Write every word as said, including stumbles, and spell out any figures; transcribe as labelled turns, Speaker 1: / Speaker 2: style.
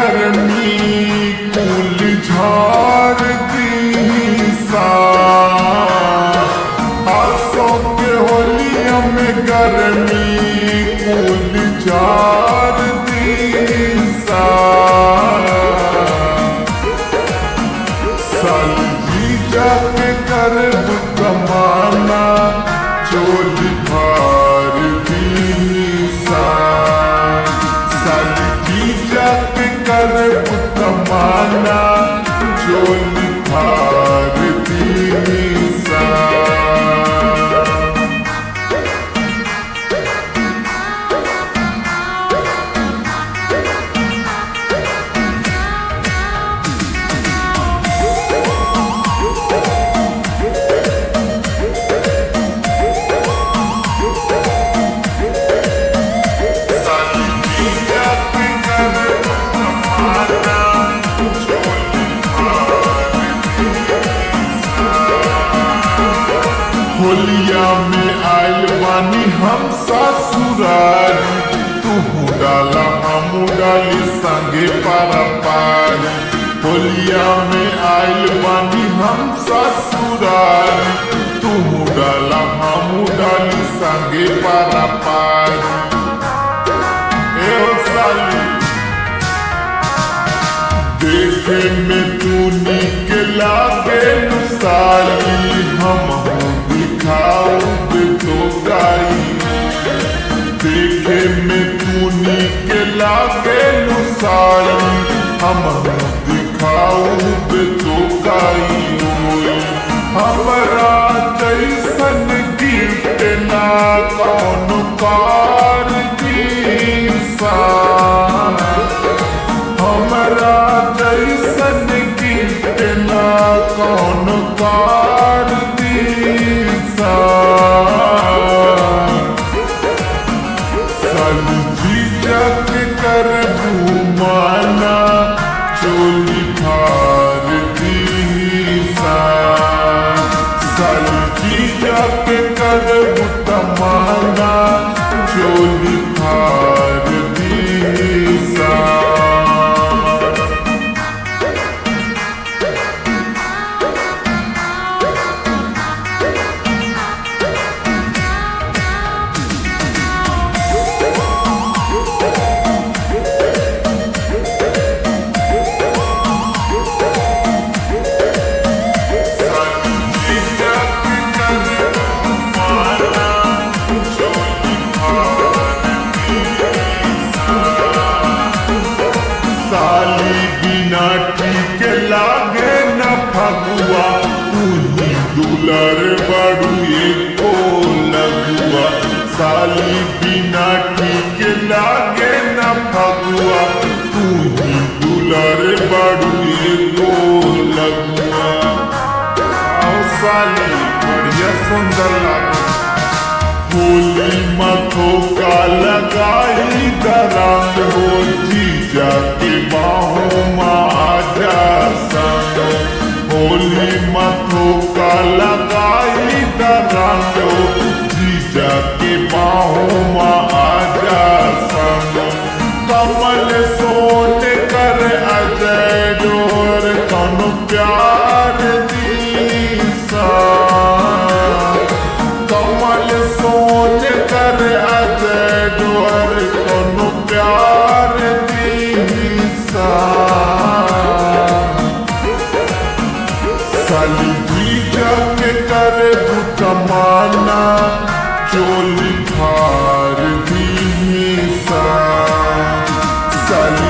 Speaker 1: गर्मी कुल झाड़ दी सा आसों के होलिया में गर्मी कुल झाड़ दी सा साल जी जाके कर कमाना चोली भार दी सा साल जी जाके कर कमाना चोली भार दी सा होलिया में आयल बानी हम ससुरारी तू डाला हम डाली संगे पारा पारी होलिया में आयल बानी हम ससुरारी तू डाला हम डाली संगे पारा पारी ए साली देखे में तू निक लागे साली हम दिखाऊं तो गाई देखे में तू निक लागे साली हम दिखाऊं तो गाई हमरा जैसन गिफ्ट ना कौन कार दी सा हमरा जैसन गिफ्ट ना कौन कार दी सा साल जी जग कर घुमाना चोली भार दी सा साल जी जग कर तमाना चोली भार दी सा साली बिना ठीक लागे न फगुआ तू ही दुलर बड़ू एको लगुआ साली बिना ठीक लागे न फगुआ तू ही दुलर बड़ू एको लगुआ आओ साली बढ़िया सुंदर लागे होली मथो का लगाई दरंग हो जीजा के बाहों आजा संग होली मथो का लगाई दरंग हो जीजा के बाहों आजा संग कमल सोन कर अजय जोर कौन प्यार दी सा कमल सोन कर अजय जोर कौन प्यार दी सा साली जी जाके कर कमाना चोली भार दी सा साली